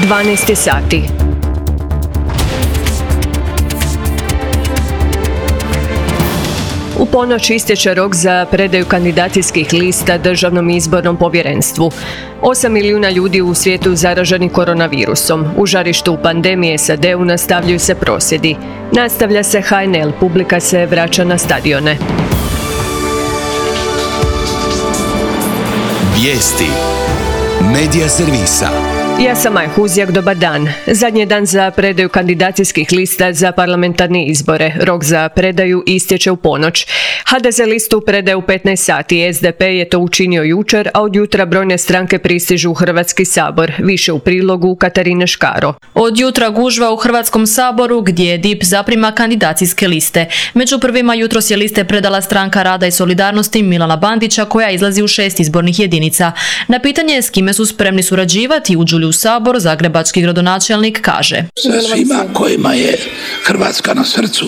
12 sati. U ponoć istječe rok za predaju kandidacijskih lista Državnom izbornom povjerenstvu. 8 milijuna ljudi u svijetu zaraženi koronavirusom. U žarištu pandemije SAD-u nastavljaju se prosvjedi. Nastavlja se HNL, publika se vraća na stadione. Vijesti Medija servisa. Ja sam Maja Huzjak, dobar dan. Zadnji dan za predaju kandidacijskih lista za parlamentarne izbore. Rok za predaju istječe u ponoć. HDZ listu predaje u 15 sati. SDP je to učinio jučer, a od jutra brojne stranke pristižu u Hrvatski sabor. Više u prilogu Katarine Škaro. Od jutra gužva u Hrvatskom saboru gdje DIP zaprima kandidacijske liste. Među prvima jutros je liste predala Stranka rada i solidarnosti Milana Bandića koja izlazi u 6 izbornih jedinica. Na pitanje s kime su spremni surađivati uđu li u sabor, zagrebački gradonačelnik kaže: Sa svima kojima je Hrvatska na srcu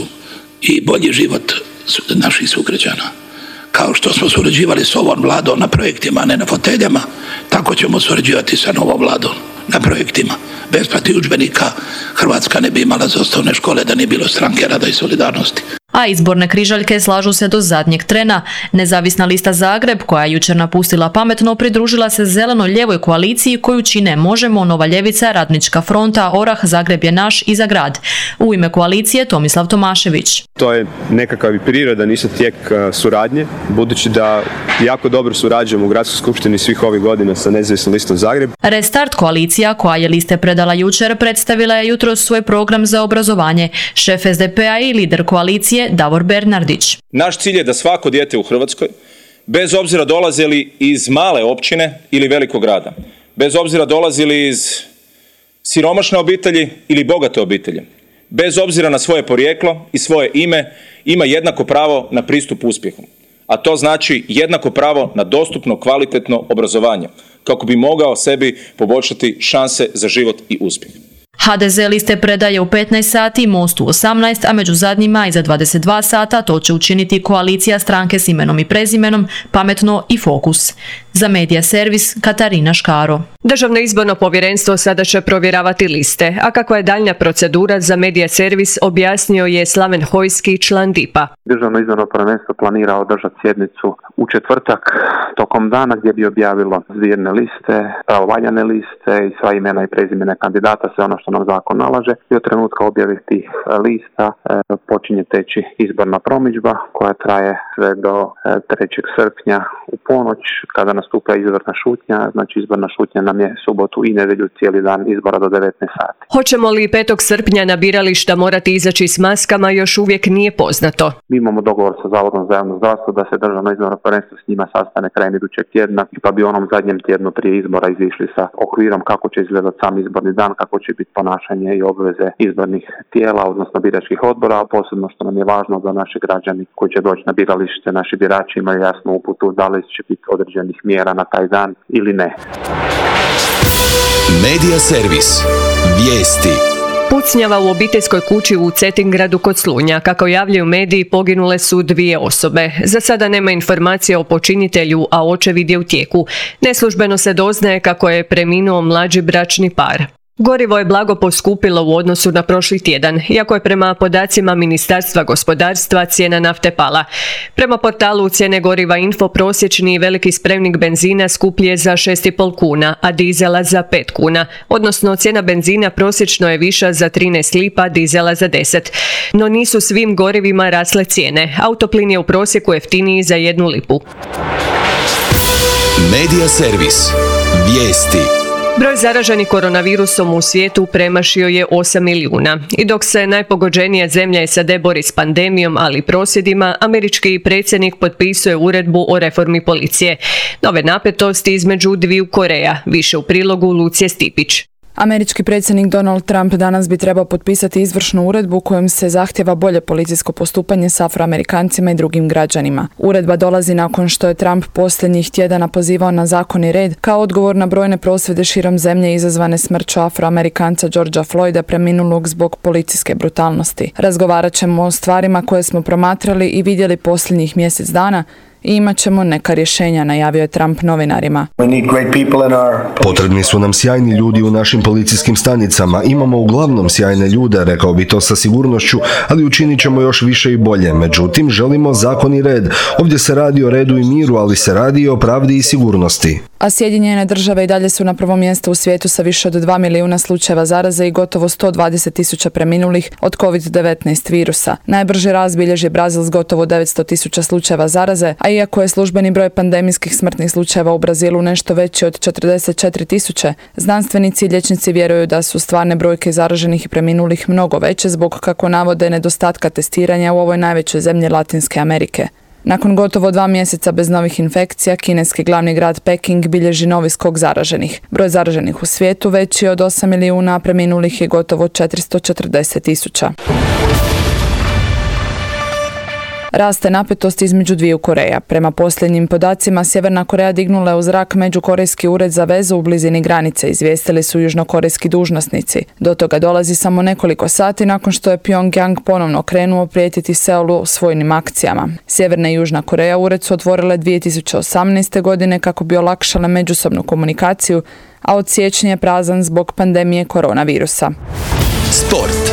i bolji život naših sugrađana. Kao što smo surađivali s ovom vladom na projektima, a ne na foteljama, tako ćemo surađivati sa novom vladom na projektima. Besplatnih udžbenika Hrvatska ne bi imala za osnovne škole da nije bilo Stranke rada i solidarnosti. A izborne križaljke slažu se do zadnjeg trena. Nezavisna lista Zagreb, koja je jučer napustila Pametno, pridružila se zeleno-ljevoj koaliciji koju čine Možemo, Nova ljevica, Radnička fronta, Orah, Zagreb je naš i Za grad. U ime koalicije Tomislav Tomašević. To je nekakav i prirodan isto tijek suradnje, budući da jako dobro surađujemo u Gradskoj skupštini svih ovih godina sa nezavisnom listom Zagreb. Restart koalicija, koja je liste predala jučer, predstavila je jutros svoj program za obrazovanje. Šef SDP-a i lider koalicije Davor Bernardić. Naš cilj je da svako dijete u Hrvatskoj, bez obzira dolazili iz male općine ili velikog grada, bez obzira dolazili iz siromašne obitelji ili bogate obitelji, bez obzira na svoje porijeklo i svoje ime, ima jednako pravo na pristup uspjehu. A to znači jednako pravo na dostupno, kvalitetno obrazovanje, kako bi mogao sebi poboljšati šanse za život i uspjeh. HDZ liste predaje u 15 sati, Most u 18, a među zadnjima iza 22 sata to će učiniti koalicija Stranke s imenom i prezimenom, Pametno i Fokus. Za Medija servis Katarina Škaro. Državno izborno povjerenstvo sada će provjeravati liste, a kakva je daljnja procedura za Medija servis objasnio je Slaven Hojski, član DIP-a. Državno izborno povjerenstvo planira održati sjednicu u četvrtak tokom dana gdje bi objavilo zbirne liste, pravovaljane liste i sva imena i prezimena kandidata, sve ono što nam zakon nalaže. I od trenutka objave tih lista počinje teći izborna promidžba koja traje sve do 3. srpnja u ponoć kada nastupa izborna šutnja. Znači izborna šutnja nam je subotu i nedjelju cijeli dan, izbora do 19 sati. Hoćemo li 5. srpnja na birališta morati izaći s maskama još uvijek nije poznato. Mi imamo dogovor sa Zavodom za javno zdravstvo da se Državno izborno povjerenstvo s njima sastane krajem idućeg tjedna, pa bi onom zadnjem tjednu prije izbora izišli sa okvirom kako će izgledati sam izborni dan, kako će biti ponašanje i obveze izbornih tijela, odnosno biračkih odbora, a posebno što nam je važno da naši građani koji će doći na biralište, naši birači imaju jasnu uputu da li će biti određenih mjera na taj dan ili ne. Medija servis. Vijesti. Pucnjava u obiteljskoj kući u Cetingradu kod Slunja. Kako javljaju mediji, poginule su 2 osobe. Za sada nema informacije o počinitelju, a očevid je u tijeku. Neslužbeno se doznaje kako je preminuo mlađi bračni par. Gorivo je blago poskupilo u odnosu na prošli tjedan, iako je prema podacima Ministarstva gospodarstva cijena nafte pala. Prema portalu Cijene goriva Info prosječni veliki spremnik benzina skuplji je za 6,5 kuna, a dizela za 5 kuna, odnosno cijena benzina prosječno je viša za 13 lipa, dizela za 10. No nisu svim gorivima rasle cijene. Autoplin je u prosjeku jeftiniji za 1 lipu. Medija servis. Vijesti. Broj zaraženih koronavirusom u svijetu premašio je 8 milijuna. I dok se najpogođenija zemlja SAD bori s pandemijom, ali i prosvjedima, američki predsjednik potpisuje uredbu o reformi policije. Nove napetosti između dviju Koreja. Više u prilogu Lucije Stipić. Američki predsjednik Donald Trump danas bi trebao potpisati izvršnu uredbu kojom se zahtjeva bolje policijsko postupanje s Afroamerikancima i drugim građanima. Uredba dolazi nakon što je Trump posljednjih tjedana pozivao na zakon i red kao odgovor na brojne prosvjede širom zemlje izazvane smrću Afroamerikanca Georgea Floyda preminulog zbog policijske brutalnosti. Razgovarat ćemo o stvarima koje smo promatrali i vidjeli posljednjih mjesec dana i imat ćemo neka rješenja, najavio je Trump novinarima. Potrebni su nam sjajni ljudi u našim policijskim stanicama. Imamo uglavnom sjajne ljude, rekao bi to sa sigurnošću, ali učinit ćemo još više i bolje. Međutim, želimo zakon i red. Ovdje se radi o redu i miru, ali se radi i o pravdi i sigurnosti. A Sjedinjene Države i dalje su na prvom mjestu u svijetu sa više od 2 milijuna slučajeva zaraze i gotovo 120.000 preminulih od COVID-19 virusa. Najbrži rast bilježi Brazil s gotovo 900.000 slučajeva zaraze, a iako je službeni broj pandemijskih smrtnih slučajeva u Brazilu nešto veći od 44.000, znanstvenici i liječnici vjeruju da su stvarne brojke zaraženih i preminulih mnogo veće zbog, kako navode, nedostatka testiranja u ovoj najvećoj zemlji Latinske Amerike. Nakon gotovo 2 mjeseca bez novih infekcija, kineski glavni grad Peking bilježi novi skok zaraženih. Broj zaraženih u svijetu veći od 8 milijuna, a preminulih je gotovo 440.000. Raste napetost između dviju Koreja. Prema posljednjim podacima, Sjeverna Koreja dignula je u zrak međukorejski ured za vezu u blizini granice, izvijestili su južnokorejski dužnosnici. Do toga dolazi samo nekoliko sati nakon što je Pyongyang ponovno krenuo prijetiti Seulu svojnim akcijama. Sjeverna i Južna Koreja ured su otvorile 2018. godine kako bi olakšale međusobnu komunikaciju, a od siječnja je prazan zbog pandemije koronavirusa. Sport.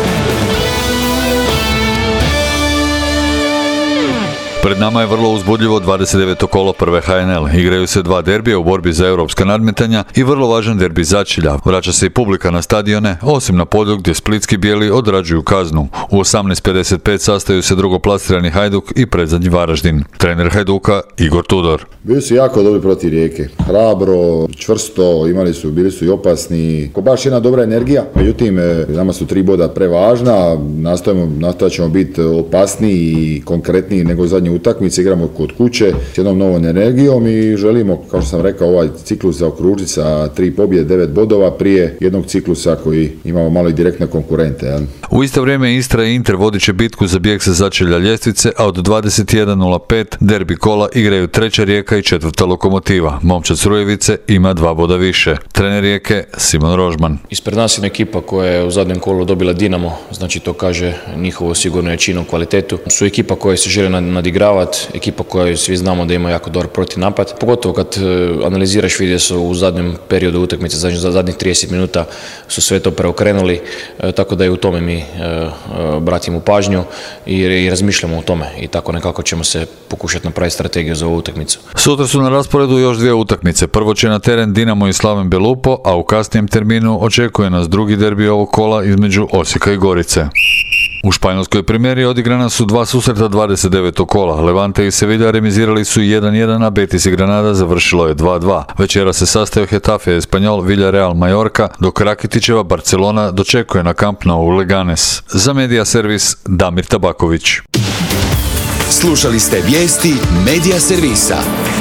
Pred nama je vrlo uzbudljivo 29. kolo prve HNL. Igraju se 2 derbija u borbi za europska nadmetanja i vrlo važan derbi začelja. Vraća se i publika na stadione, osim na polju gdje splitski bijeli odrađuju kaznu. U 18:55 sastaju se drugoplasirani Hajduk i predzadnji Varaždin. Trener Hajduka Igor Tudor. Bili su jako dobri protiv Rijeke. Hrabro, čvrsto, bili su i opasni. Baš jedna dobra energija. Međutim, nama su 3 boda prevažna. Nastojat ćemo biti opasniji i konkretniji nego zadnji utakmice, igramo kod kuće s jednom novom energijom i želimo, kao što sam rekao, ovaj ciklus zaokružiti sa 3 pobjede, 9 bodova prije jednog ciklusa koji imamo malo i direktne konkurente. U isto vrijeme Istra i Inter vodit će bitku za bijeg sa začelja ljestvice, a od 21:05 derbi kola igraju 3. Rijeka i 4. Lokomotiva. Momčad Srujevice ima 2 boda više. Trener Rijeke Simon Rožman. Ispred nas je ekipa koja je u zadnjem kolu dobila Dinamo, znači to kaže njihovo sigurno jačinu, kvalitetu. Su ekipa koja se želi nadigravati, ekipa koju svi znamo da ima jako dobar protivnapad. Pogotovo kad analiziraš, vidi su u zadnjem periodu utakmice, za zadnjih 30 minuta su sve to preokrenuli, tako da i u tome mi bratimo pažnju i razmišljamo o tome i tako nekako ćemo se pokušati napraviti strategiju za ovu utakmicu. Sutra su na rasporedu još 2 utakmice. Prvo će na teren Dinamo i Slaven Belupo, a u kasnijem terminu očekuje nas drugi derbi ovog kola između Osijeka i Gorice. U španjolskoj premijeri odigrana su 2 susreta 29. kola. Levante i Sevilla remizirali su 1:1, a Betis i Granada završilo je 2:2. Večera se sastaju Getafe Espanyol, Villarreal Majorka, dok Rakitićeva Barcelona dočekuje na Camp Nou Leganes. Za Medija servis Damir Tabaković. Slušali ste vijesti Medija servisa.